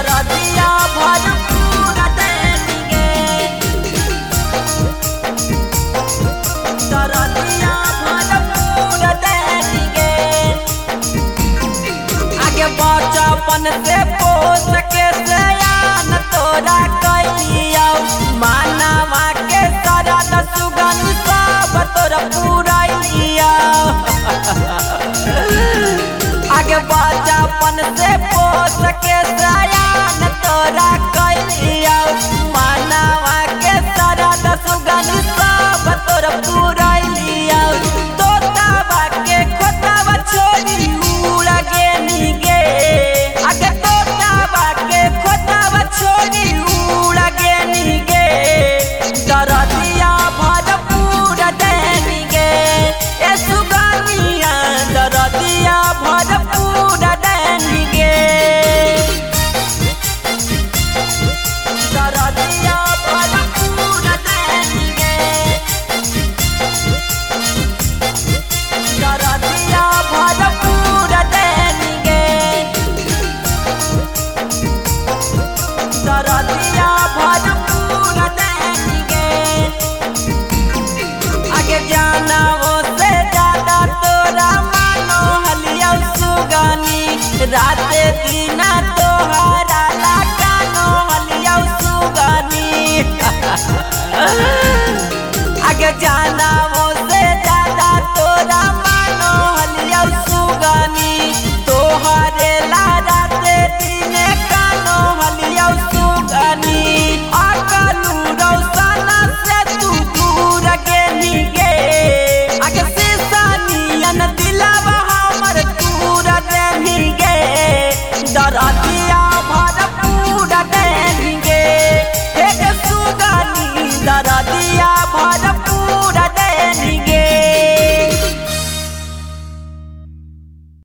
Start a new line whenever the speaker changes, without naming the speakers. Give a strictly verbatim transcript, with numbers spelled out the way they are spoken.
दरदिया भरपूर देंगे दरदिया भरपूर देंगे आगे बचपन से पोस के सयान तोरा कैलिया मानवा के सरद सुगंध सब तोरा पुरैलिया आगे बचपन से पोस के सयान तोरा कैलिया मानवा के सरद सुगंध सब तोरा पुरैलिया तोतावा के खोतावा छोड़ी उड़ गेनी गे आगे तोतावा के खोतावा छोड़ी उड़ गेनी गे दरदिया भरपूर देंगे ए सुगनिया दरदिया भरपूर देंगे दरदिया भरपूर देंगे दरदिया भरपूर देंगे दरदिया भरपूर देंगे आगे जाना वो से ज्यादा तोरा मानो हलिया सुगनी राते दीना तोहरा लगानो हलिया सुगनी आगे जाना वो से ज्यादा तोरा मानो हलिया सुगनी तोहरे ला राते दीने कानो हलिया सुगनी अकलू रौसना से तू दूर गेनी गे आगे सीसानियन दिलावा हमर दूर देनी गे दरदिया भरपूर देनी गे हे सुगनी दरदिया भरपूर